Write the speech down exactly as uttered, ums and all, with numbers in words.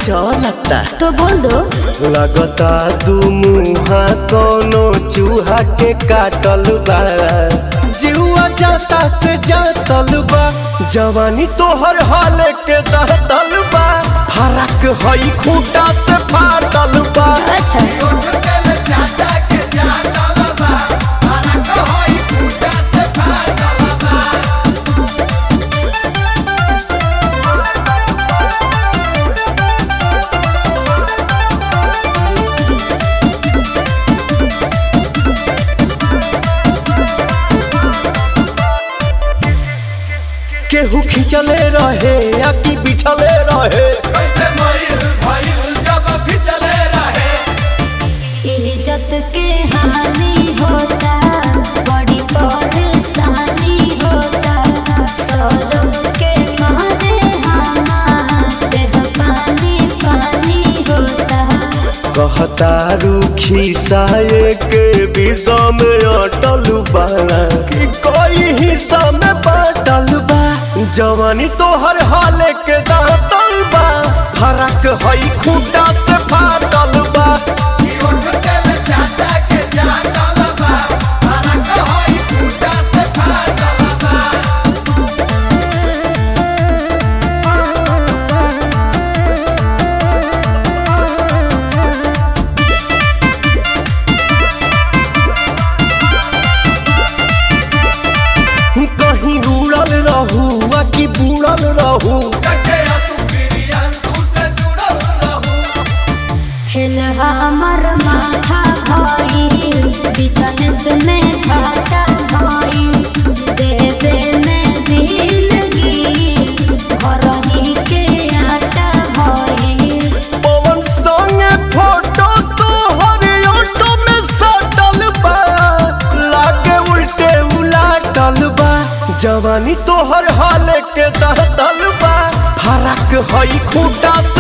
कुछ और लगता तो बोल दो। लगता दू मुहा कोनो चूहा के काटल बा जीवा जाता से जातल बा जवानी तोहर हाल के दहतल बा फरक हई खूटा से फाटल बा। अच्छा केहू खिंचले रहे या कि बिछले रहे इज्जत के हानि होता बड़ी परेशानी होता सौरभ के मारे हमारे पानी पानी होता। कहता रूखी साये के विषा में अटल बा कि कोई हिस्सा में बाटल बा जवानी तोहर हाल के दांतल बा फरक हई खूटा से फाटल बा। कहीं उड़ल रहू आ कि बुड़ल रहू हमर माथा भाई बिजनेस में घाटा भाई देवे में दिलगी घरही के आटा भाई पवन संगे फोटो तो हर ऑटो में सटल बा लागे उल्टे उलाटल बा जवानी तोहर हाल के दहतल बा फरक हई खूटा